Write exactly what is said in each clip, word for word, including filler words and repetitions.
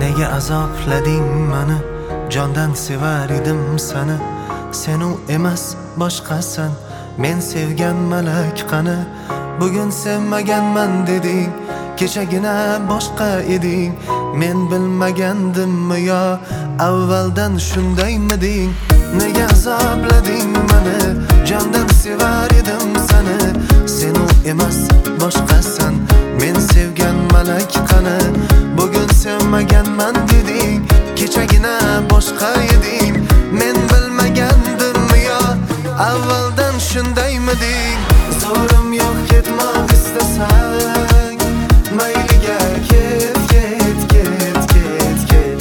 Nega azoblading mani, jondan sevar edim seni. Sen u emas boshqasan, men sevgan malak qani. Bugun sevmaganman deding, kechagina boshqa eding. Men bilmagandimmi yo, avvaldan shundaymiding? Nega azoblading mani, jondan sevar edim seni. Sen u emas boshqasan, men sevgan malak qani. Bugun sevmaganman deding, kechagina boshqa eding. Men bilmagandimmi yo, avvaldan shundaymiding? Zo'rim yo'q ketmoq istasang, mayliga ket, ket, ket, ket, ket.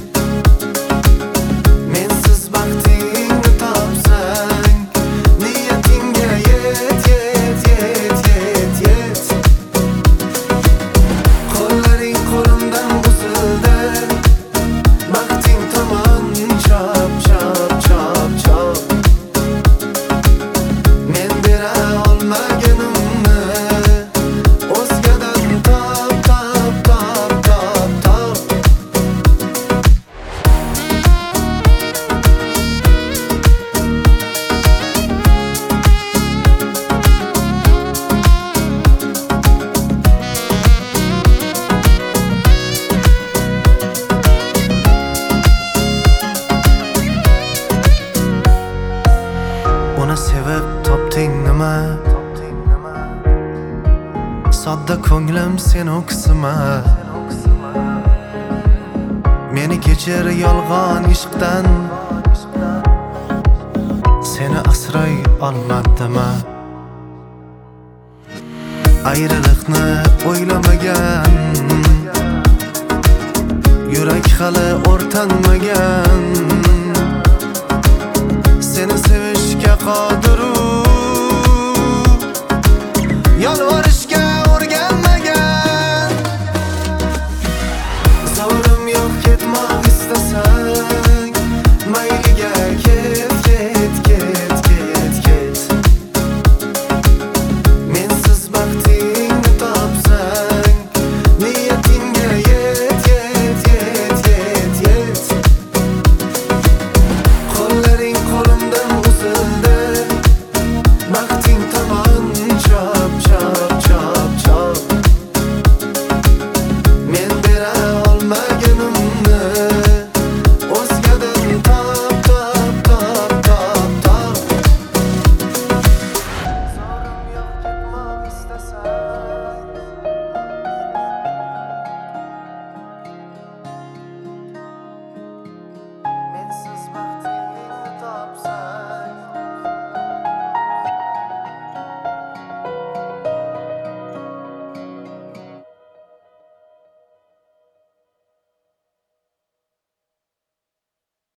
Mensiz baxtingni topsang, niyatingga yet, yet, yet, yet, yet. Qo'llaring qo'limdan buzildi, baxting tomon chop, chop, chop, chop. Men bera olmaganimni o'zgadan top, top, top, top, top. Uni sevib topding nima? Sodda ko'nglim sen o'ksima. Meni kechir yolg'on ishqdan, seni asray olmadimmi? Ayriliqni o'ylamagan, yurak hali o'rtanmagan. Seni sevishga qodiru, yolvorishga